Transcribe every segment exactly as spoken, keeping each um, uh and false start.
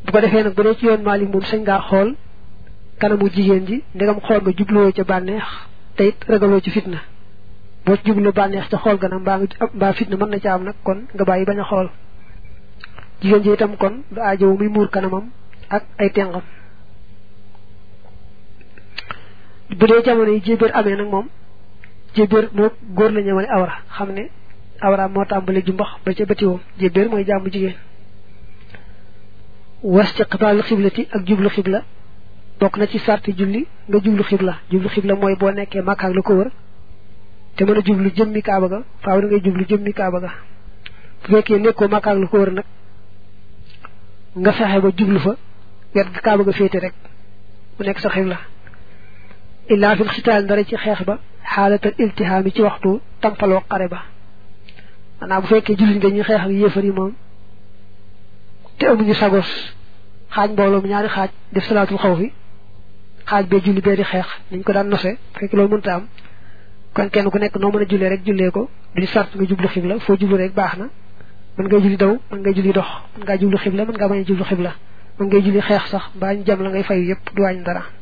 bu ko defee nag bu dee ci yoon Maalik moom sañ ngaa xool kanamu jigéen ji ndegam xool nga jubloo ca bànneex te it ragaloo ci fitna boo ci jublu bànneex ca xool gana mbaa mbaa fitna mën na ca am nag kon nga bàyyi bañ a xool jigéen ji itam kon du aajowu muy muur kanamam ak ay tengam bu dee jamono yi jébéer amee nag moom jébéer moo góor la ñëwale awra xam ne awra moo tàmbale ju mbax ba ca bëtiwoom jébéer mooy jàmbu jigéen wastiqbaalu xiblati ak jublu xibla bokk na ci sarti julli nga jublu xibla jublu xibla mooy boo nekkee Makka ak la ko wër te mën a jublu jëmmi Kaaba ga faaw da ngay jublu jëmmi Kaaba ga bu fekkee nekkoo Makka ak la ko wër nag nga fexe ba jublu fa wet ga Kaaba ga féete rek mu nekk sa xibla illaa fil xitaal dara ci xeex ba xaalatal iltihaami ci waxtu tampaloo xare ba maanaam bu fekkee jullit nga ñuy xeex ak yéefar yi moom te amuñu sagos xaaj mbooloo ñaari xaaj def salaatul xaw fi xaaj bee julli bee di xeex niñ ko daan nose fekk loolu mënta am kon kenn ku nekk noo mën a jullee rek jullee ko duñu sart nga jublu xibla foo jublu rek baax na mën ngay julli daw mën ngay julli dox mën ngaa jublu xibla mën ngaa bañ a jublu xibla mën ngay julli xeex sax mbaa ñu jam la ngay fayu yépp du wàññi dara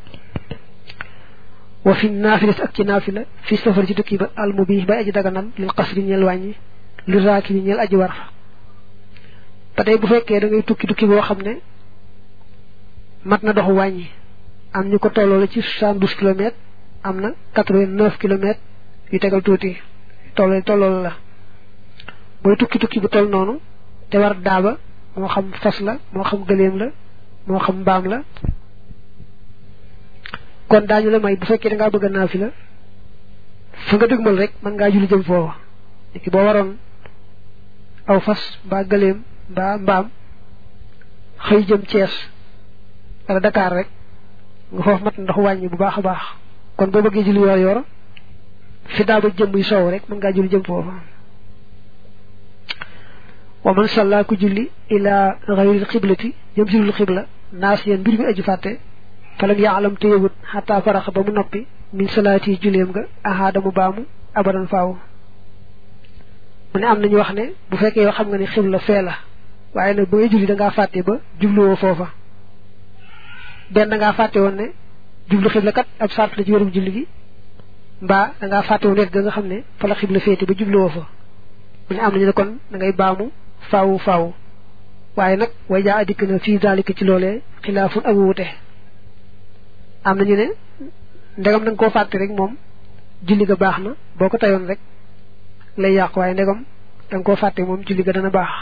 wa fi naafilas ak ci naafila fi safar ci tukki ba almu bi bay aji daganal lil qasri ñeel wàññi li raaki bi ñeel aji war ba tey bu fekkee da ngay tukki tukki boo xam ne mat na doxu wàññi am ñu ko tolloo la ci soixante-douze kilomètres am na quatre-vingt-neuf kilomètres yu tegal tuuti tolloo tolloo la booy tukki tukki bu toll noonu te war daaba moo xam fas la moo xam gëléem la moo xam mbaam la kon daañu la may bu fekkee da ngaa bëgg a naafila fa nga dëgmal rek mën ngaa julli jëm foofa léegi boo waroon aw fas mbaa gëléem mbaa mbaam xëy jëm Thiès wala Dakar rek nga foofu mat ndox wàññi bu baax a baax kon boo bëggee julli yor yor fi daa ba jëm buy soow rek mën ngaa julli jëm foofa wa man salla ku julli ila ghayril xiblati jëm julli xibla naas yéen mbir mi aju fàtte falam yaalam te yëgut xataa faraxa ba mu noppi min salaati julleem nga ahaada mu baamu abadan faaw mu ne am nañu wax ne bu fekkee yoo xam nga ne xibla fee la waaye nag ba ngay julli da ngaa fàtte ba jubluwoo foofa benn da ngaa fàtte woon ne jublu xibla kat ab sart la ci wérum julli gi mbaa da ngaa fàtte woon wet ga nga xam ne fa la xibla féete ba jubluwoo fa mu ne am nañu ne kon da ngay baamu faawu faawu waaye nag way jaa adikk na fii daalika ci loolee xilaafun ak wuute am nañu ne ndegam da nga koo fàtte rek moom julli ga baax na boo ko tayoon rek lay yàq waaye ndegam da nga koo fàtte moom julli ga dana baax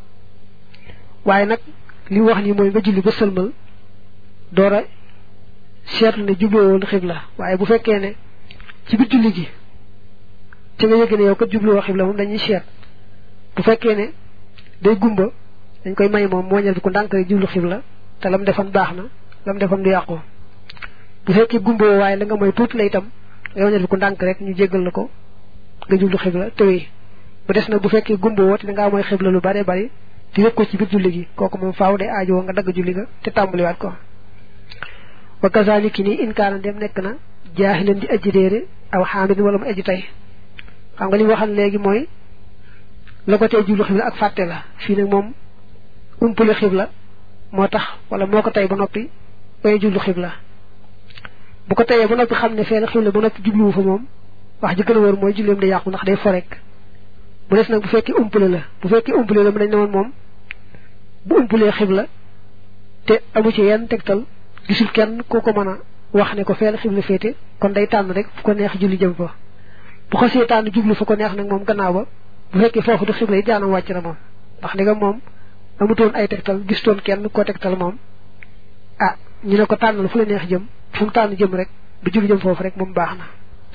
waaye nag li mu wax nii mooy nga julli ba sëlmal door a seetlu ne jubluwoon xibla waaye bu fekkee ne ci biir julli gi ci nga yëg ne yow kat jubluwoo xibla moom dañuy seet bu fekkee ne day gumba dañ koy may moom mooñal bi ko ndànk rek jublu xibla te lam defan baax na lam defan du yàqu bu fekkee gumba waaye la nga mooy tuuti la itam nga wañal bi ko ndànk rek ñu jéggal la ko nga jublu xibla tëwee bu des nag bu fekkee gumba woo te da ngaa mooy xibla lu bare bari te yëg ko ci biir julli gi kooku moom faaw day aajowoo nga dagg julli ga te tàmbaliwaat ko wa kazaliki nii inkaana dem nekk na jaahilan di aji réere aw xaamidin wala mu aji tey xam nga li mu waxal léegi mooy la ko tey jublu xibla ak fàtte la fii nag moom umpule xibla moo tax wala moo ko tey ba noppi bay jublu xibla bu ko teyee ba noppi xam ne fee la xibla ba noppi jubluwu fa moom wax ji gën a wër mooy julleem da yàqu ndax day fo rek bu des nag bu fekkee umpule la bu fekkee umpule la mu dañ ne woon moom bu umpulee xibla te amu ci yenn tegtal gisul kenn koo ko mën a wax ne ko fee la xibla féete kon day tànn rek fu ko neex julli jëm fa bu xasee tànn jublu fa ko neex nag moom gannaaw ba bu fekkee foofu du xibla yi jaanam wàcc na moom ndax ndegam moom amutoon ay tegtal gistoon kenn koo tegtal moom ah ñu ne ko tànnal fu la neex jëm fu mu tànn jëm rek bu julli jëm foofu rek moom baax na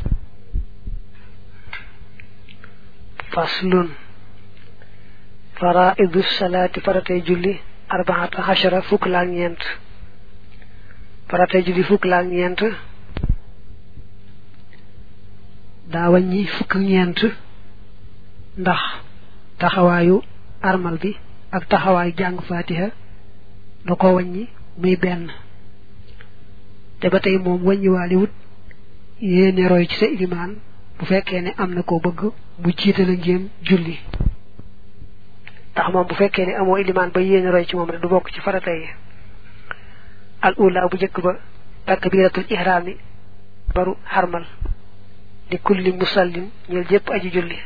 faslun faraidu salaati faratay julli arbaata xachara fukk laa ñeent faratay julli fukk laa ñeent daa wàññi fukk ñeent ndax taxawaayu armal bi ak taxawaayu jàng fatiha da ko wàññi muy benn te ba tey moom wàññiwaale wut yéene roy ci sa ilimaan bu fekkee ne am na koo bëgg mu jiitala ngéem julli ndax moom bu fekkee ne amoo ilimaan ba yéene roy ci moom rek du bokk ci farata yi al ula bu jëkk ba takbiratul ihrami baru harmal di kulli musallin ñeel jëpp aji julli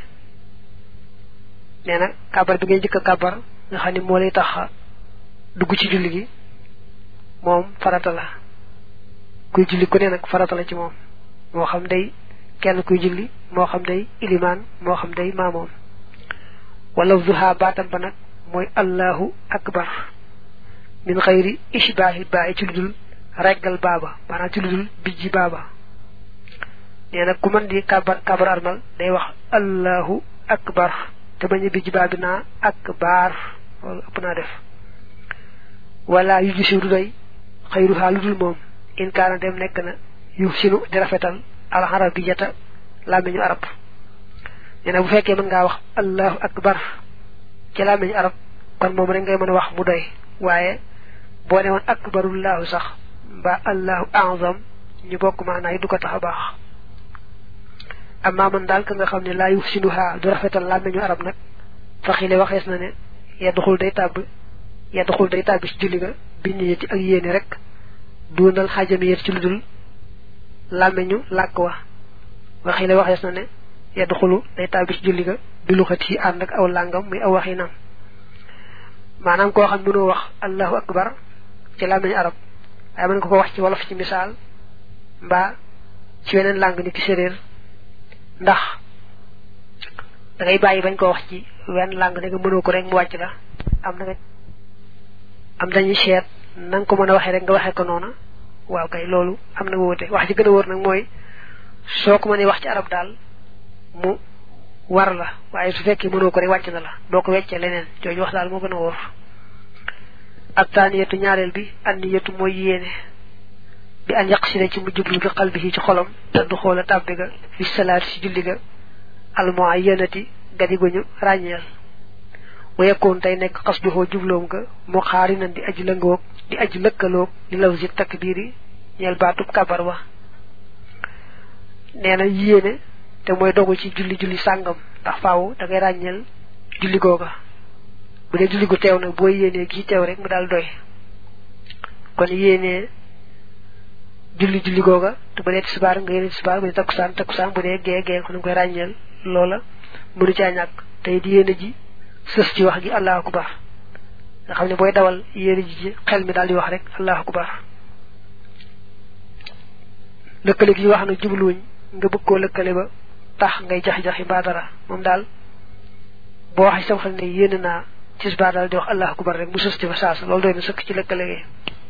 neena kabar bi ngay jëkk kabar nga xani mo lay tax dugg ci julli gi mom farata la kuy julli ku ne nak farata la ci mom mo xam day kenn kuy julli mo xam day iliman mo xam day mamom wala zuha batam ba nak moy allahu akbar min khayri ishbahi ba'i ci ludul regal baba manam ci ludul bijji baba neena ku man di kabar kabar armal day wax allahu akbar te bañu bijji babina akbar wala apna def wala yujisiru doy khayruha ludul mom in kana dem nek na yusinu di rafetal al arabiyata lamiñu arab neena bu fekke man nga wax allahu akbar ci lamiñu arab kon mom rek ngay mëna wax mu doy waye bo newon akbarullahu sax ba allahu a'zam ñu bokku maana yi du ko taxa bax amma man dal ka nga xamne la yufsinuha du rafetal lamiñu arab nak fa xile waxes na ne yadkhul day tab yadkhul day tab ci julli ga bi ñeeti ak yene rek dunal hajamiyat ci ludul lamiñu lak wa waxile waxes na ne yadkhulu day tab ci julli ga bi lu xati and ak aw langam muy aw waxinam manam ko xam mëno wax allahu akbar ci lamiñu arab ay man ko ko wax ci wolof ci misal mba ci wenen lang ni ci séréer ndax da ngay bayyi bañ ko wax ci wenn lang ne nga mëno ko rek mu wacc la am na nga am dañuy xéet nang ko mëna waxe rek nga waxe ko nona waaw kay lolu am na wote wax ci gëna wër nak moy soko mëne wax ci arab dal mu war la waye su fekké mëno ko rek wacc na la doko wéccé leneen joy wax dal mo gëna wër الثانية ñaarel bi anniyatu moy yene bi an yaqsida ci mu jublu bi qalbihi ci xolam taddu xola tabbe ga fi salat ci julli ga al muayyanati gadi goñu ragnel wayakon tay nek qasduhu jublom ga mu xarinan di aji langok di aji lekkalo li lawzi takbiri ñel batub kabar wa neena yene te moy dogu ci julli julli sangam ndax faaw da ngay ragnel julli goga bu dee julli gu teew nag boo yéenee gi teew rek mu daal doy kon yéenee julli julli googa te bu dee tisbaar nga yéene tisbaar bu dee takkusaan takkusaan bu dee gee gee kon nga koy ràññeel loola mënu caa ñàkk tey di yéene ji sës ci wax gi allahu akbar nga xam ne booy dawal yéene ji xel mi daal di wax rek allahu akbar lëkkale gi wax na jubluwuñ nga bëgg koo lëkkale ba tax ngay jax-jaxi mbaa dara moom daal boo waxee sam xel ne yéene naa tisba dal di wax allah akbar rek mu sësti fa saas loolu doy na sëkk ci lëkkale gi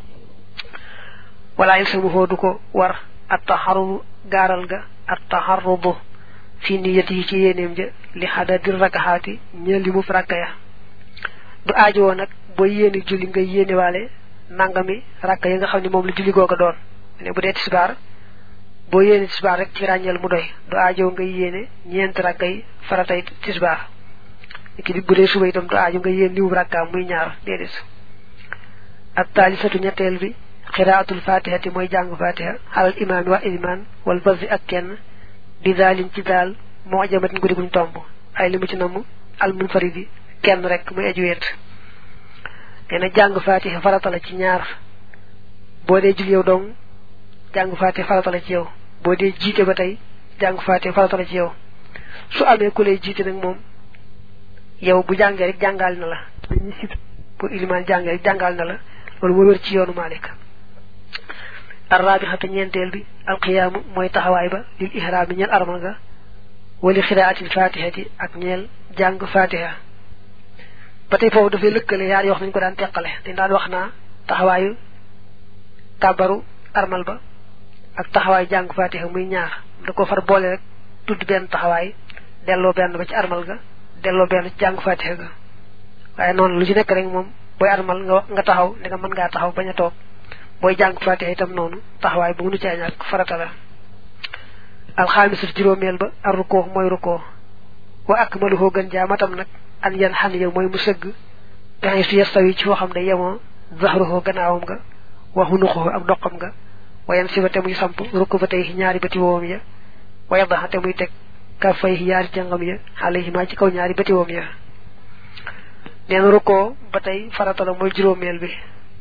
wala ilsamu hoodu ko war at taharru gaaral ga at taharrudu fi niyati ci yéeneem ja li hadadir rakahaati ñeel li mu rakka ya du aajo nag boo yéene julli nga yéene waale nangami rakka ya nga xam ne moom la julli googa doon ne bu dee tisbaar boo yéene tisbaar rek ci ràññeel mu doy du aajo nga yéene ñeent rakka yi faratay tisbaar ki di budé suba itam do aju nga yeen liwu rakka muy ñaar dedes at talisatu ñettel bi qiraatul fatihati moy jang fatiha halal imam wa iman wal bazi ak kenn bi dalin ci dal mo jamat ngudi buñ tomb ay limu ci namu al munfaridi kenn rek muy aju wet dina jang fatiha farata la ci ñaar bo dé jul yow dong jang fatiha farata la ci yow bo dé jité ba tay jang fatiha farata la ci yow su amé ku lay jité nak mom yow bu jangé rek jangal na la ñi ci pour iliman jangé rek jangal na la lolu mo wër ci yoonu malik arrabihatu ñentel bi alqiyam moy taxaway ba lil ihram ñal armal ga wali qiraatil fatihati ak ñel jang fatiha batay fofu da fay lekkale yaar yo wax nañ ko daan tekkale dañ daan wax na taxawayu kabaru armal ba ak taxaway jang fatiha muy ñaar da ko far bolé rek tudd ben taxaway delo ben ba ci armal ga delo ben jang fatiha ga waye non lu ci nek rek mom boy armal nga nga taxaw ne nga man nga taxaw baña tok boy jang fatiha itam nonu taxaway bu mu ci ñak farata la al khamis jiromel ba ar ruku moy ruku wa akmaluhu gan jamatam nak an yan han yow moy mu seug tay fi yastawi ci waxam day yamo zahruhu gannaawam ga wa hunuhu ak dokam ga wayan sibate muy samp ruku batay ñaari bati wowam ya waya bahate muy tek ka fay yaari jangam ya alayhi ma ci kaw ñaari bati wowam ya neen ruko batay farata la moy jiromel bi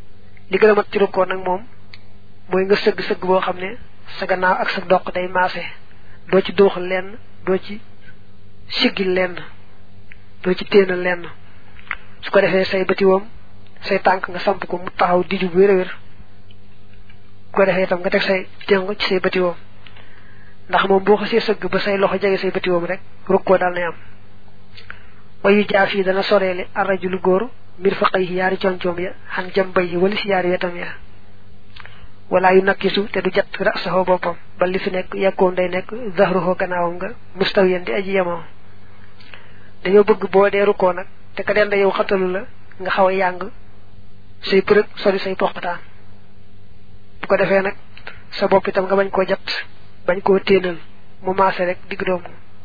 li gëna mat ci rukkoo nak mom moy nga sëgg sëgg bo xamne sa gannaaw ak sa doq day maase do ci doxal lenn do ci sigil lenn do ci téenal lenn su ko defee say bëti wom say tànk nga samp ko mu taxaw diju bu wér wér ko defee tam nga teg say téngo ci say bëti wom ndax moom boo xasee sëgg ba say loxo jege say bëti wom rek rukkoo daal nay am wayu jaafi dana soreele arrajulu góor mir faqayhi yaari coñcoom ya xan jambayhi wali si yaari wetam ya wala yu nakkisu te du jat ra'sahu boppam ba li fi nekk yakkoon day nekk zahruhu gannaawam nga mustawiyan di aji yemoo dañoo bëgg boo dee rukkoo nag te ka denda yow xatalu la nga xaw a yàng say përëg sori say poqataan bu ko defee nag sa bopp itam nga bañ koo jat bañ koo téenal mu maase rek digg doomu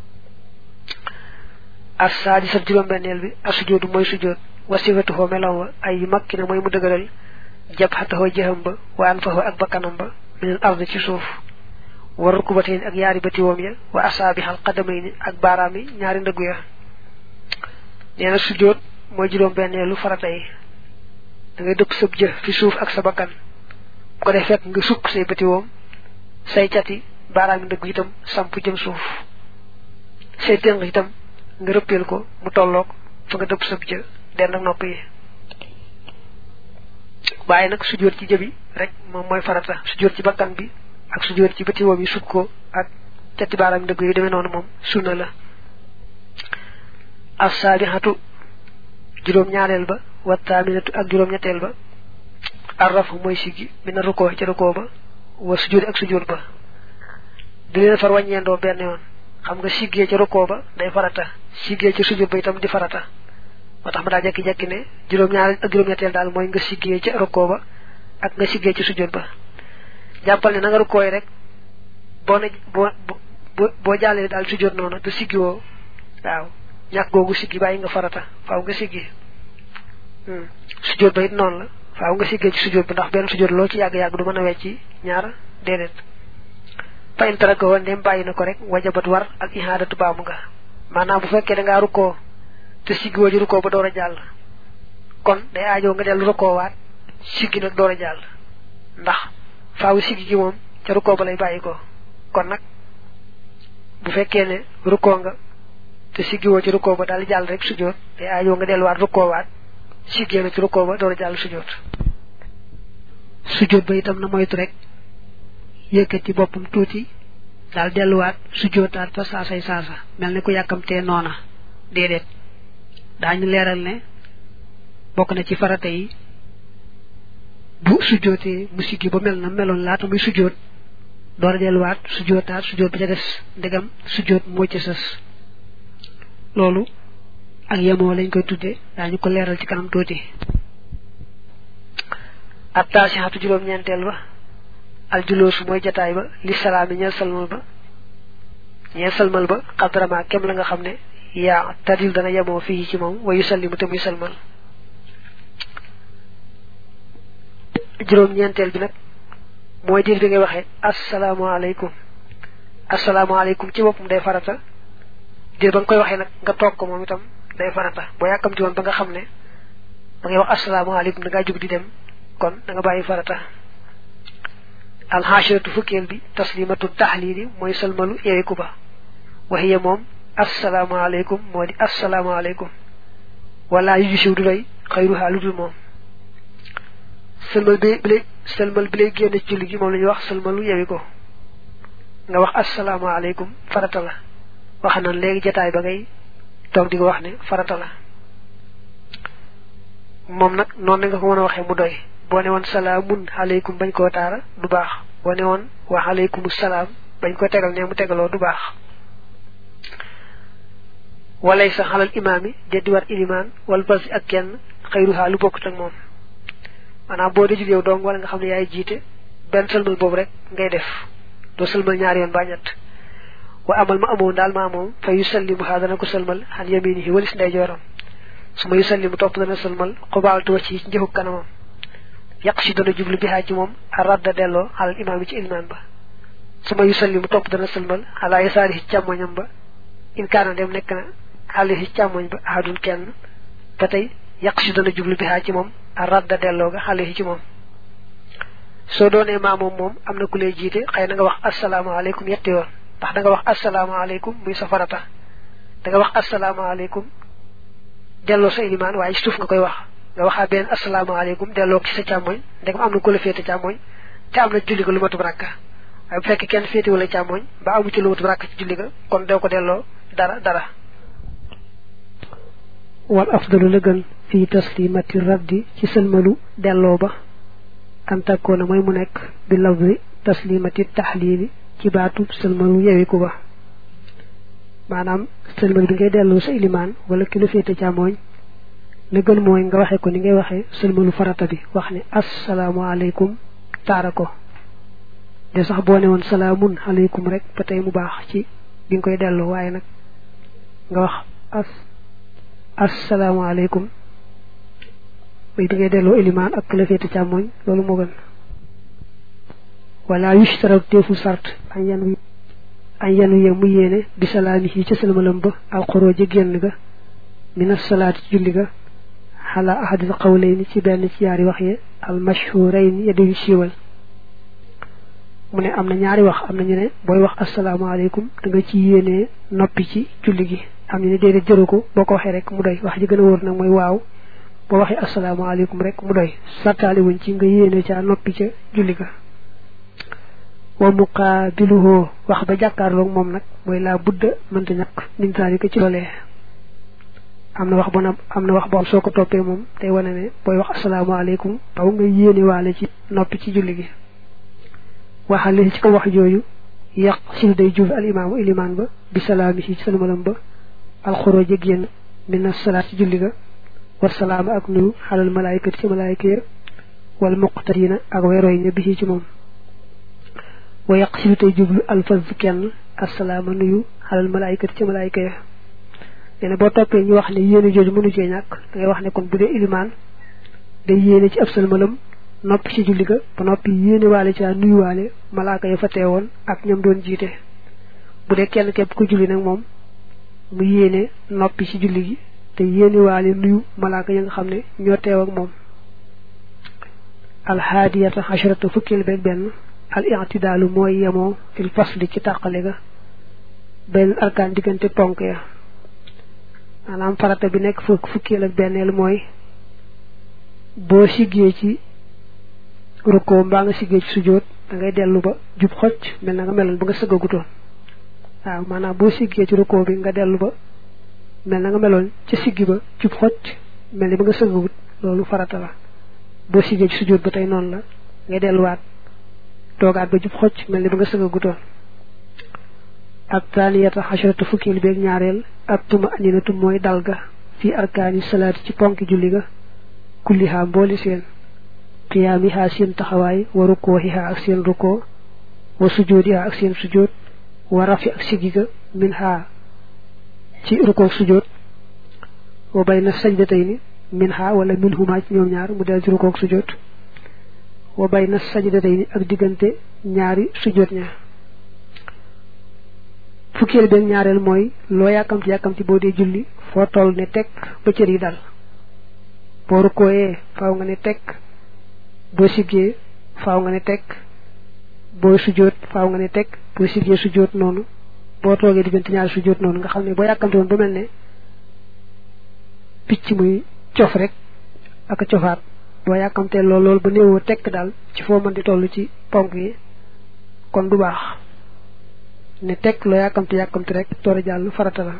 as saadi sa juróom benneel bi as sujoodu mooy sujood wasifatuhu meloom wa ay yu makki na mooy mu dëgëral jabhatahu jëham ba wa anfahu ak bakkanam ba minal ard ci suuf wa rukubateen ak yaari bati woom ya wa asaabihal qadamayni ak baaraam yi ñaari ndëggu ya nee na sujood mooy juróom benneelu farata yi da ngay dëpp sab jë fi suuf ak sa bakkan bu ko def fekk nga sukk say bati woom say cati baaraam yi ndëggu itam samp jëm suuf say téng itam nga rëppeel ko mu tolloog fa nga dëpp sab jë den ak nopp yi waaye nag sujjóot ci jëbi rek moom mooy farata sujjóot ci bakkan bi ak sujjóot ci bëti woom yi sukk ko ak cati baaraam yi ndëgg yu demee noonu moom sunna la as-saabihatu juróom ñaareel ba wa taaminatu ak juróom ñetteel ba arrafu mooy siggi mina rukkoo ci rukkoo ba wa sujjóot ak sujjóot ba di leen far wàññeendoo benn yoon xam nga siggee ci rukkoo ba day farata siggee ci sujjóot ba itam di farata moo tax ma daa jekki-jekki ne juróom ñaar ak juróom ñetteel daal mooy nga siggee ci rukkoo ba ak nga siggee ci sujjóot ba jàppal ne na nga rukkooy rek boo ne boo boo boo jàllee daal sujjóot noonu te siggi woo waaw ñàkk googu siggi bàyyi nga farata faaw nga siggi sujjóot ba it noonu la faaw nga siggee ci sujjóot ba ndax benn sujjóot loo ci yàgg-yàgg du mën a wecci ñaar déedéet fa in taraka woon dem bàyyi na ko rek wajabat war ak ihaadatu baamu nga maanaam bu fekkee da ngaa rukkoo te siggi woo ci rukkoo ba door a jàll kon day aajoo nga dellu rukkoo waat siggi nag door a jàll ndax faaw siggi gi moom ca rukkoo ba lay bàyyi ko kon nag bu fekkee ne rukkoo nga te siggi woo ci rukkoo ba daal jàll rek sujjóot day aajoo nga delluwaat rukkoo waat siggee na ci rukkoo ba door a jàll sujjóot sujjóot ba itam na moytu rek yëkkati boppam tuuti daal delluwaat sujjóotaat fa saasay saasa mel ni ku yàkkamtee noona déedéet daañu leeral ne bokk na ci farata yi bu sujjóotee mu siggi ba mel na meloon laata muy sujjóot door a delluwaat sujjóotaat sujjóot ba ca des ndegam sujjóot moo ci sës loolu ak yemoo lañ koy tudde daañu ko leeral ci kanam tuuti ab taasixatu juróom-ñeenteel ba aljuloosu mooy jataay ba li salaami ñeel salmal ba ñeel salmal ba xadrama kem la nga xam ne yaa tadil dana yemoo fii ci moom wa yusallimu te muy salmal juróom-ñeenteel bi nag mooy diir bi ngay waxee asalaamaaleykum asalaamaaleykum ci boppam day farata diir ba nga koy waxee nag nga toog ko moom itam day farata boo yàkkamti woon ba nga xam ne da ngay wax asalaamaaleykum da ngaa jug di dem kon da nga bàyyi farata alxaashiratu fukkeel bi taslimatu taxliili mooy salmalu yeewiku ba waxiye moom asalaamaaleykum moo di asalaamaaleykum wala yu siw du doy xayruha lu dul moom sëlmal bi bi lay sëlmal bi lay génne ci julli gi moom la ñuy wax sëlmalu yewi ko nga wax asalaamaaleykum farata la wax nan léegi jataay ba ngay toog di ko wax ne farata la moom nag noonu nga ko mën a waxee mu doy boo ne woon salaamun aleykum bañ koo taara du baax boo ne woon wa aleykum salaam bañ ko tegal ne mu tegaloo du baax walay sa xalal imaam yi deddi war ilimaan wala basi ak kenn xayruha lu bokkut ak moom maanaam boo dee jógeew dong wala nga xam ne yaay jiite benn sëlmal boobu rek ngay def doo sëlmal ñaari yoon baa ñett wa amal ma amoon daal ma moom fa yusallimu ha dana ko sëlmal xan yaminihi walis ndeyjooram su ma yusallimu topp dana sëlmal xubaaltu wa ci njëxu kanamam yàq si dana jublu bi ci moom a radda delloo xalal imaam yi ci ilimaan ba su ma yusallimu topp dana sëlmal xalaa yasaari ci càmmoñam ba in kaana dem nekk na xale ci càmmoñ ba ahadun kenn ba tey yàq si dana jublu bi ci moom a radda delloo ga xale ci moom so doone maamum mom amna ku lay jité xëy na nga wax assalamu alaykum yetti yoon tax da nga wax assalamu alaykum muy safarata da nga wax assalamu alaykum delo sa iliman waye suuf nga koy wax nga waxa ben assalamu alaykum delo ci sa chamoy ndegam amna ku la fété chamoy te amna julli ko lu matu baraka ay bu fekk kenn fété wala chamoy ba amu ci lu matu baraka ci julli ga kon do ko delo dara dara wal afdalu lagan fi taslimati raddi ci selmalu delo ba an takkoona moy mu nek bi lafzi taslimati tahlili ci baatu selmalu yewiku ba manam selmal bi ngay delu sa iliman wala ki lu fété chamoy la gën moy nga waxe ko ni ngay waxe selmalu farata bi wax ni assalamu alaykum tarako de sax bo ne won salamun alaykum rek patay mu bax ci bi ngoy delu waye nak nga wax as assalamu alaykum bay bi ngay delu iliman ak la fété chamoy lolu mo gën wala yushtaru tefu sart an yanu an yanu ye mu yene bi salamihi ci selmalam ba al khuruj genn ga min as-salati julli ga ala ahad al-qawlayn ci ben ci yari wax ye al-mashhurayn yadu siwal mune amna ñaari wax amna ñu ne boy wax assalamu alaykum da nga ci yene noppi ci julli gi am ñu ne dédé jëruko boko waxe rek mu doy wax ji gëna wor nak moy waaw bo waxe assalamu alaykum rek mu doy sartali wuñ ci nga yene ci noppi ci julli ga wa muqabiluhu wax ba jakarlo mom nak moy la budda mënta ñak min zalika ci lolé amna wax bonam amna wax bo soko topé mom tay wone né boy wax assalamu alaykum taw nga yéné walé ci nopi ci julli gi waxale ci ko wax joju yaq ci day jul al imam iliman ba bi salamihi ci salamalam ba al khuruj genn min as-salat ci julli ga wa salam ak nu halal malaikati ci malaika wal muqtarina ak way roy ne bi ci mom wa yaqsidu tay jublu al faz kenn assalamu nuyu halal malaikati ci malaika ene bo topé ñu wax ne yene joju mënu ci ñak ngay wax ne kon budé iliman day yene ci absal malam nopp ci julli ga ba noppi yene walé ci nuyu walé malaaka ya fa téwon ak ñam doon jité budé kenn képp ku julli nak mom mu yene noppi ci julli gi te yene walé nuyu malaaka ya nga xamné ño téw ak mom al hadiyata hasharatu fukil bek ben al i'tidalu moy yamo fil fasli ci takalé ga ben arkan digënté ponk ya manam farata bi nek fuk fukkel ak benel moy bo sigé ci ruko mba nga sigé ci sujud da ngay delu ba jub xocc mel nga melon ba nga sëggagutoon waaw manam bo sigé ci ruko bi nga delu ba mel nga melon ci siggi ba jub xocc mel ba nga sëggagut lolu farata la bo sigé ci sujud ba tay non la ngay delu wat togaat ba jub xocc mel ba nga sëggagutoon الثانية عشرة فكيل بيك نياريل الطمأنينة موي دالغا في أركان الصلاة ci ponk julli ga kulliha mboli seen qiyamiha seen taxaway wa rukuhiha ak seen ruko wa sujudiha ak seen sujud wa rafi ak sigiga minha ci ruko sujud wa bayna sajdatayn minha wala minhuma ci ñoom ñaar mu dal ci ruko sujud wa bayna sajdatayn ak digante ñaari sujud ñaar fukkel ben ñaarel moy lo yakam ci yakam ci bo de julli fo tol ne tek ba ci ri dal bo rukoye faaw nga ne tek bo sigé faaw nga ne tek bo sujud faaw nga ne tek bo sigé sujud nonu bo toge digënt ñaar sujud nonu nga xamne bo yakamti won bu melne picc muy ciof rek ak ciofaat bo yakamte lol lol bu neewo tek dal ci fo man di tollu ci ponk yi kon du baax ne tek lo yakamti yakamti rek tora jall farata la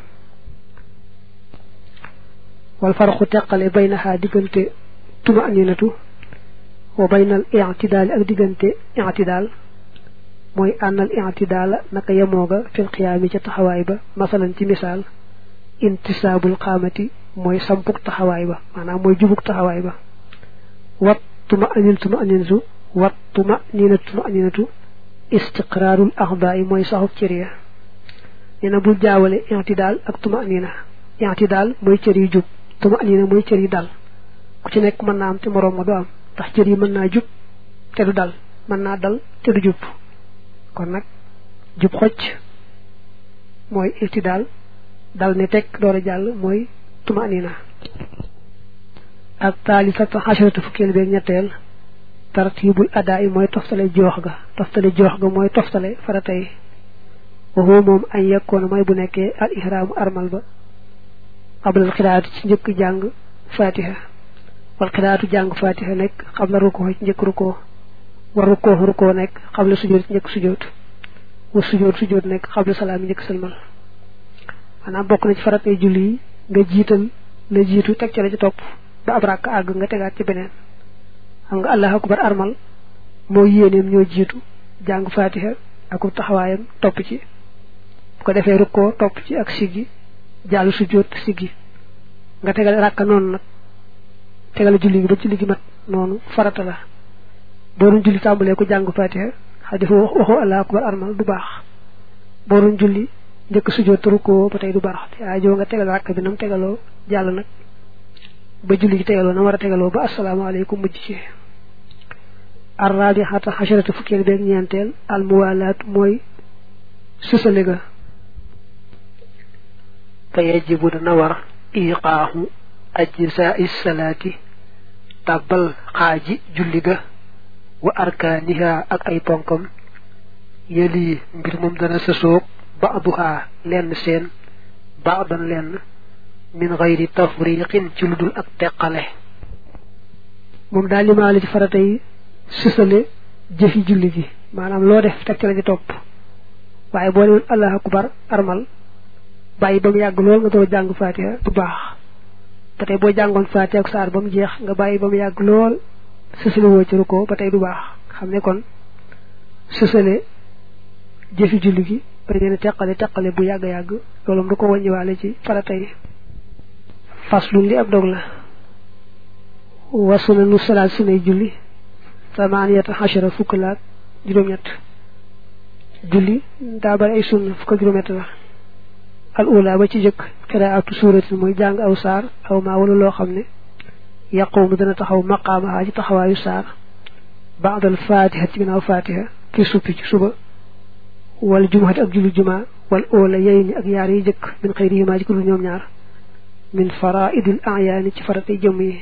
wal farqu taqale baynaha digante tuma aninatu wa baynal i'tidal ak digante i'tidal moy anal i'tidal naka yamoga fil qiyam ci taxaway ba masalan ci misal intisabul qamati moy sampuk taxaway ba manam moy jubuk taxaway ba wat tuma anin tuma aninzu wat tuma ninatu tuma aninatu istiqrarul a'dha'i moy saxuk ciriya ina bu jaawale i'tidal ak tumanina i'tidal moy ciri jub tumanina moy ciri dal ku ci nek man na am ci morom ma do am tax ciri man na jub te du dal man na dal te du jub kon nak jub xocc moy i'tidal dal ne tek doora jall moy tumanina ak thalithatu hasharatu fukkel be ñettel tartibul adaa'i mooy toftale joox ga toftale joox ga mooy toftale farata yi waxoo moom añ yekkoon mooy bu nekkee al ihraamu armal ba xablal xiraatu ci njëkk jàng fatiha wal xiraatu jàng fatiha nekk xabla rukoo ci njëkk rukoo war rukoo rukoo nekk xabla sujoot ci njëkk sujoot wa sujoot sujoot nekk xabla salaam yi njëkk sëlmal maanaam bokk na ci faratay julli yi nga jiital la jiitu teg ca la ci topp ba ab rakk àgg nga tegaat ci beneen xam nga allahu akbar armal moo yéeneem ñoo jiitu jàng fatiha ak taxawaayam topp ci bu ko defee rukkoo topp ci ak siggi jàll sujjóot siggi nga tegal rakka noonu nag tegal julli gi ba julli gi mat noonu farata la boo doon julli tàmbalee ko jàng fatiha xa defa waxoo allahu akbar armal du baax boo doon julli njëkk sujjóot rukkoo ba tey du baax te aajo nga tegal rakk bi nam tegaloo jàll nag ba julli gi tegaloo na war a tegaloo ba asalaamaaleykum mujj ci arrabiata xasharata fukkeel beeg ñeenteel almuwalaat mooy susale ga fa yajibu dana war iqaaxu ajzaa'i salaati tàbbal xaaji julli ga wa arkaaniha ak ay ponkam yëli mbir moom dana sësoog ba'duha lenn seen ba'dan lenn min gayri tafriqin ci lu dul ak teqale moom daal limaale ci farata yi susale jëfi julli gi maanaam loo def teg ci la ci topp waaye boo newoon allahu akbar armal bàyyi ba mu yàgg lool nga door jàng fatiha bu baax ba tey boo jàngoon fatiha ak saar ba mu jeex nga bàyyi ba mu yàgg lool susale woo ci rukkoo ba tey du baax xam ne kon susale jëfi julli gi bañ leen teqale teqale bu yàgg yàgg loolu du ko wàññiwaale ci farata yi faslun li ab dog la wa sunanu salaat sunay julli samaniyata xashara fukk laak juróom-ñett julli daa bari ay sunna fukk ak juróom-ñett la al ula ba ci jëkk qiraatu suuratin mooy jàng aw saar aw maa wala loo xam ne yaqumu dana taxaw maqaamaha ci taxawaayu saar ba'dal fatiha ci ginnaaw fatiha ki suppi ci suba wal jumaati ak julli jumaa wal oola yeyni ak yaar yi jëkk min xëyrihima ci ku dul ñoom ñaar min faraidil ayaani ci faratay jëmm yi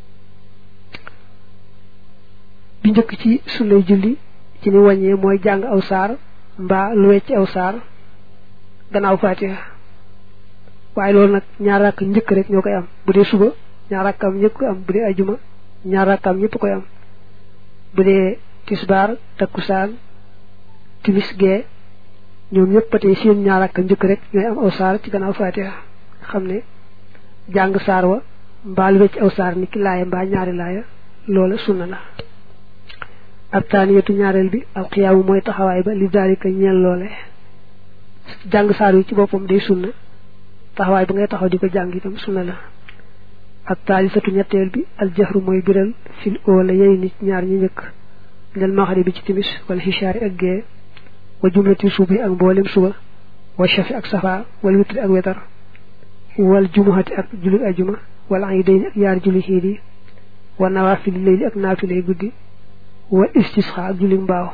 bi njëkk ci sunnay julli ci ni wàññee mooy jàng aw saar mbaa lu wecc aw saar gannaaw fatiha waaye loolu nag ñaar rakk njëkk rek ñoo koy am bu dee suba ñaar rakkam ñëpp koy am bu dee ajuma ñaar rakkam ñëpp koy am bu dee tisbaar takkusaan timis gee ñoom ñëpp ba tey seen ñaar rakk njëkk rek ñooy am aw saar ci gannaaw fatiha xam ne jàng saar wa mbaa lu wecc aw saar ni ki laaya mbaa ñaari laaya loola sunna la ab taaniyatu ñaareel bi alxiyaamu mooy taxawaay ba li daalika ñeel loole jàng saar wi ci boppam day sunna taxawaay ba ngay taxaw di ko jàng itam sunna la ab taalisatu ñetteel bi aljahru mooy biral fil oola yey nit ñaar ñi njëkk ndel maxari bi ci timis wala xisaari ak gee wa jumlati subi ak mboolem suba wa shafi ak safa wala witri ak wetar wal jumuhati ak julli ajuma wala iidayni ak yaar julli xiid yi wa nawaafili layli ak naafilay guddi wa istisqa ak julli mbaaw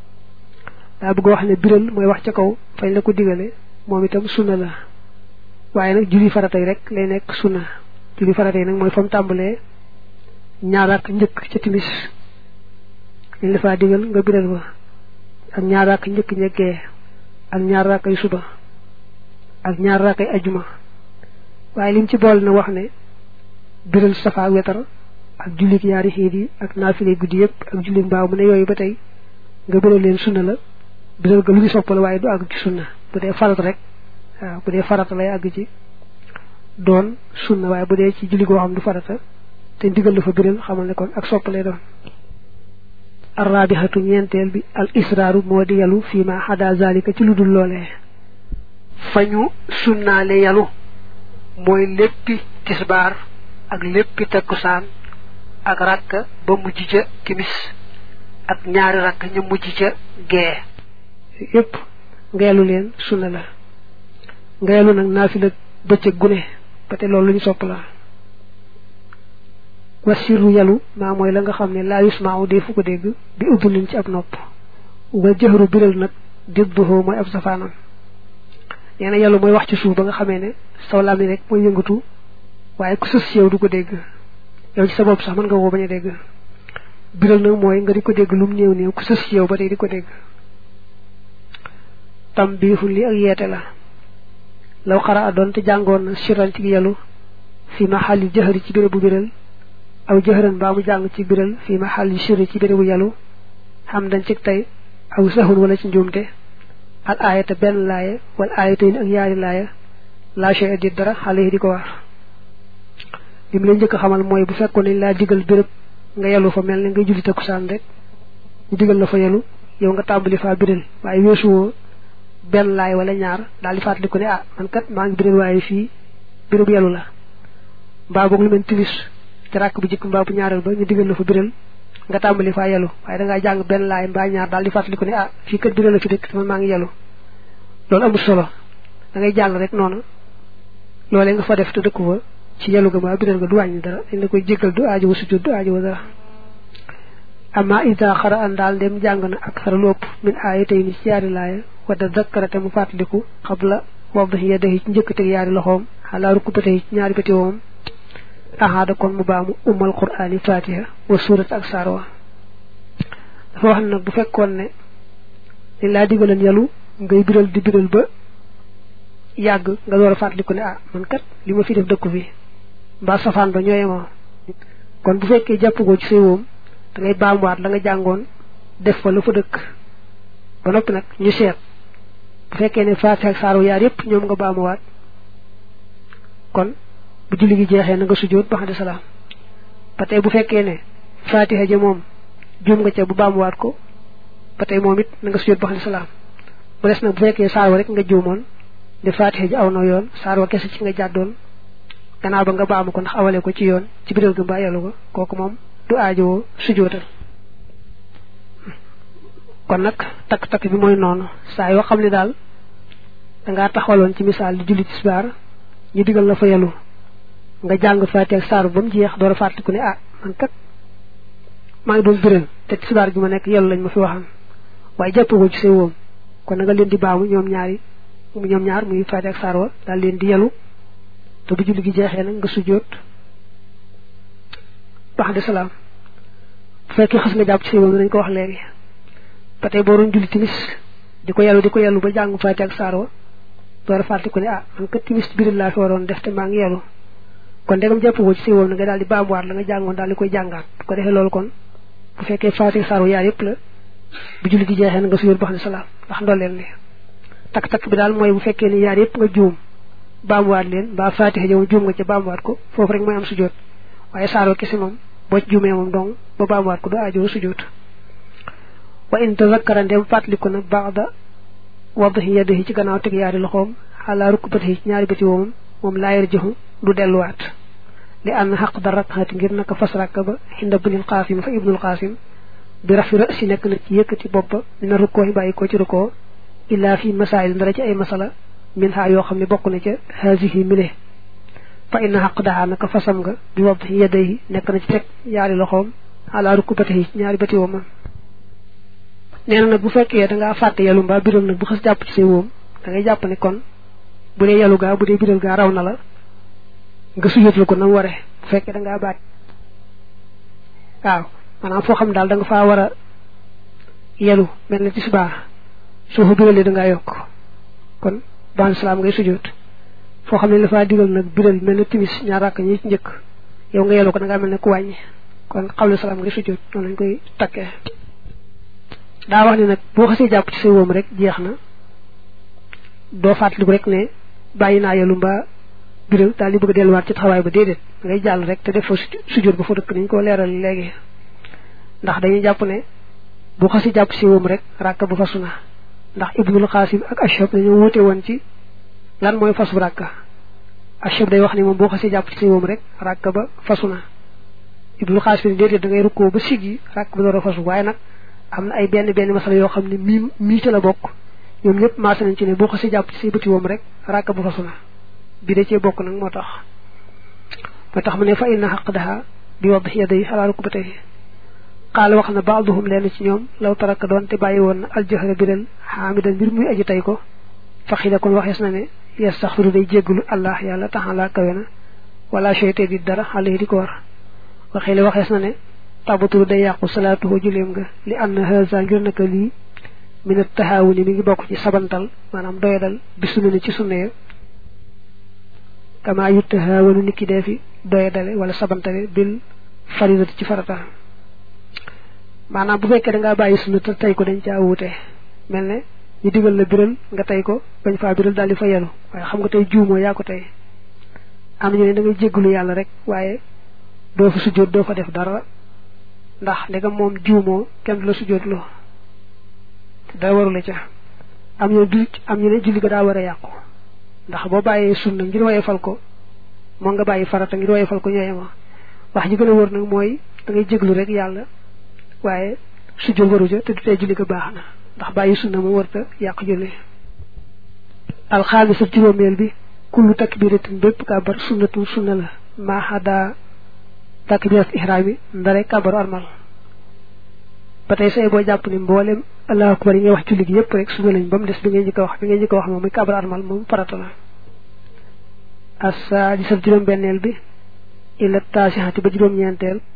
daa bëgg wax ne biral mooy wax ca kaw fañ la ko digale moom itam sunna la waaye nag julli faratay rek lay nekk sunna julli faratay nag mooy fa mu tàmbalee ñaar ak njëkk ca timis liñ la faa digal nga biral ba ak ñaar ak njëkk ñeggee ak ñaar rakkay suba ak ñaar rakkay ajuma waaye lim ci bool na wax ne biral safa ak wetar ak jullit ñaari xiit yi ak naafile guddi yëpp ak jullit mbaaw mu ne yooyu ba tey nga biral leen sunna la biral ga lu ñu soppal waaye du àgg ci sunna bu dee farat rek waaw bu dee farata lay àgg ci doon sunna waaye bu dee ci julli goo xam du farata te ndigal la fa biral xamal ne kon ak soppalee doon arrabihatu ñeenteel bi al israaru moo di yalu fii ma xada zalika ci lu dul loolee fañu sunnaale yalu mooy léppi tisbaar ak léppi takkusaan ak rakk ba mujj ca timis ak ñaari rakk ña mujj ca gee yépp ngeelu leen sunna la ngeelu nag naafila bëccëg gune ba te loolu lu ñu sopp la wasiru yalu maa mooy la nga xam ne laa yusmaaw dee fu ko dégg bi uddulin ci ab nopp wal jëxru biral nag didduhu mooy ab safaanam nee na yalu mooy wax ci suuf ba nga xamee ne saw làmmiñ rek mooy yëngatu waaye ku sës yow du ko dégg yow ci sa bopp sax mën nga woo bañ a dégg biral nag mooy nga di ko dégg lum néew néew ku sës ci yow ba tey di ko dégg tam biixu li ak yeete la law xara a doon te jàngoon na siran ci yelu fi maxalli jëhëri ci bérébu biral aw jëhëran baa mu jàng ci biral fi maxalli sirri ci bérébu yelu xam dañ ci tey aw saxun wala ci njuumte al aayata benn laaya wala aayata yi ak yaari laaya laa shay di dara xale yi di ko war li mu leen njëkk xamal mooy bu fekkoon nañ laa digal béréb nga yelu fa mel ne nga julli takkusaan rek ñu digal la fa yelu yow nga tàmbali faa biral waaye weesuwoo benn laay wala ñaar daal di fàttali ko ne ah man kat maa ngi biral waaye fii béréb yelu la mbaa boog lu mel timis ci ràkk bu jëkk mbaa bu ñaareel ba ñu digal la fa biral nga tàmbali faa yelu waaye da ngaa jàng benn laay mbaa ñaar daal di fàttali ko ne ah fii kat biral la fi dëkk man maa ngi yelu loolu amul solo da ngay jàll rek noonu loolee nga fa def te dëkku fa ci yelu ga mbaa biral ga du wàññi dara dañ la koy jéggal du aajo wa sujjóot du aajo wa dara amma ida xara an daal dem jàng na ak xara lu ëpp min aayatay ni ci yaari laaya wadda zakkarate mu fàttaliku xabla wadahi yadihi ci njëkk teg yaari loxoom xalaa rukbatayhi ci ñaari bëti woom ahaada kon mu baamu ummal qur'aani fatiha wa surat ak saar wa dafa wax nag bu fekkoon ne li laa digaloon yelu ngay biral di biral ba yàgg nga door a fàttaliku ne ah man kat li ma fi def dëkku fi mbaa safaan ba ñooyemoo kon bu fekkee jàppagoo ci say woom da ngay baamuwaat la nga jàngoon def fa la fa dëkk ba noppi nag ñu seet bu fekkee ne fatiha ak saar wa yaar yépp ñoom nga baamuwaat kon bu julli gi jeexee na nga sujjóot ba xamdi salaam ba tey bu fekkee ne fatiha ja moom juum nga ca bu baamuwaat ko ba tey moom it na nga sujjóot ba xamdi salaam bu des nag bu fekkee saar wa rek nga juumoon ne fatiha ji aw na yoon saar wa kese ci nga jàddoon gannaaw ba nga baamu ko ndax awale ko ci yoon ci biral gi mbaa yelu ko kooku moom du aajowoo sujjóotal kon nag takk-takk bi mooy noonu saa yoo xam ne daal dangaa taxawaloon ci misaal di julli tisbaar ñu digal la fa yelu nga jàng fatiha ak saar ba mu jeex door a fàttaliku ne ah man kat maa ngi doon biral te tisbaar gi ma nekk yelu lañ ma fi waxam waaye jàppagoo ci say woom kon na nga leen di baamu ñoom ñaari ñoom ñaar muy fatiha ak saar wa daal leen di yelu te bu julli gi jeexee nag nga sujjóot baxde salaam bu fekkee xas nga jàpp ci say woom dañ ko wax léegi ba tey boo doon julli timis di ko yelu di ko yelu ba jàng fatiha ak saar wa door a fàttaliku ne ah man kat timis biral laa fi waroon def te maa ngi yelu kon ndegam jàppagoo ci say woom na nga daal di baamuwaat la nga jàngoon daal di koy jàngaat bu ko defee loolu kon bu fekkee fatiha saar wa yaar yépp la bu julli gi jeexee na nga sujjóot baxde salaam ndax ndolleen li takk-takk bi daal mooy bu fekkee ne yaar yépp nga juum baamuwaat leen mbaa fatiha jow juum nga ca baamuwaat ko foofu rek mooy am sujjóot waaye saar wa kese moom boo ci juumee moom dong ba baamuwaat ko du aajo sujjóot wa in tazakkara ndem fàttaliku na ba'da wadahi yadihi ci gannaaw teg yaari loxoom ala rukbatihi ci ñaari bëti woomam moom laa yarjihu du delluwaat li ànd xaq da rakxaati ngir naka fas rakka ba xinda bunil qaasim fa ibnul qaasim bi rafi rasi nekk na ci yëkkati bopp ba dina rukkoo yi bàyyi ko ci rukkoo illaa fi masaayil ndara ci ay masala min ha yoo xam ne bokk na ca haasihi mile fa inna xaq daxaa naka fasam nga bi wadahi yadihi nekk na ci teg yaari loxoom ala rukbatihi ci ñaari bëti woomam nee na nag bu fekkee dangaa fàtte yelu mbaa biral nag bu xas jàpp ci say woom da ngay jàpp ne kon bu dee yelu gaa bu dee biral gaa raw na la nga sujjóotal ko na mu waree bu fekkee dangaa baat waaw maanaam foo xam daal da nga faa war a yelu mel ne tisbaar soo fa biralee dangaa yokk kon ba'da salaam ngay sujjóot foo xam ne la faa digal nag biral mel ne timis ñaar rakk ñi ci njëkk yow nga yelu ko dangaa mel ne ku wàññi kon qabla salaam ngay sujjóot noonu lañ koy takkee daa wax ne nag boo xasee jàpp ci say woom rek jeex na doo fàttaliku rek ne bàyyi naa yelu mbaa biral daal di bëgg a delluwaat ci taxawaay ba déedéet ngay jàll rek te def fa sujjóot ba fa dëkk nañ ko leeral léegi ndax dañuy jàpp ne boo xasee jàpp ci say woom rek ràkka bu fasu na ndax ibnul qaasim ak ashab dañoo wóote woon ci lan mooy fasu ràkka ashab day wax ne moom boo xasee jàpp ci say woom rek ràkka ba fasu na ibnul qaasim déedéet da ngay rukkoo ba siggi ràkk ba door a fasu waaye nag am na ay benn benn masala yoo xam ne mii mii ca la bokk ñoom ñëpp maase nañ ci ne boo xasee jàpp ci say bëti woom rek ràkka bu fasu na bi da cee bokk nag moo tax moo tax mu ne fa inna xaq daha bi wadahi yadihi ala rukbatayhi qaala wax na baaduhum leen ci ñoom law taraka doon te bàyyi woon na aljahra biral xaamidan mbir muy aji tey ko faxila kon waxees na ne yastaxfiru day jéggalu allah yàlla taxala kawe na wala cheyte di dara xale yi di ko war waxile waxees na ne tabatu day yaqku salatuhu julem nga li anna haza ngir naka li min at-tahawuni mi ngi bokk ci sabantal manam doyadal bisunu ci sunne kama yutahawanu niki defi doyadale wala sabantale bil faridati ci farata manam bu fekke da nga bayyi sunna te tay ko dañ ca wuté melne ñu digal la biral nga tay ko bañ fa biral dal di fa yelu waye xam nga tay juumo ya ko tay am ñu ne da nga jéggulu yalla rek waye do fa sujud do fa def dara ndax lega mom juumo kenn du la sujud lo da waru la ca am ñu du am ñu ne julli ga da wara yaqku ndax bo baye sunna ngir waye fal ko mo nga baye farata ngir waye fal ko ñoyama wax ji gëna wër nak moy da ngay jéglu rek yalla waye sujud waru ja te du tay julli ga baxna ndax baye sunna mo wërta yaq julli al khamisatu juromel bi kullu takbiratin bepp kabar sunnatu sunna la ma hada takbirat ihrami ndare kabaru armal batay say bo japp ni mbolem allahu akbar yi wax julli gi yépp rek sunna lañ bam dess bi ngay ñëk wax bi ngay ñëk wax mom muy kabaru armal mom farata la asa di sa juroom bennel bi ila tasihati ba juroom ñentel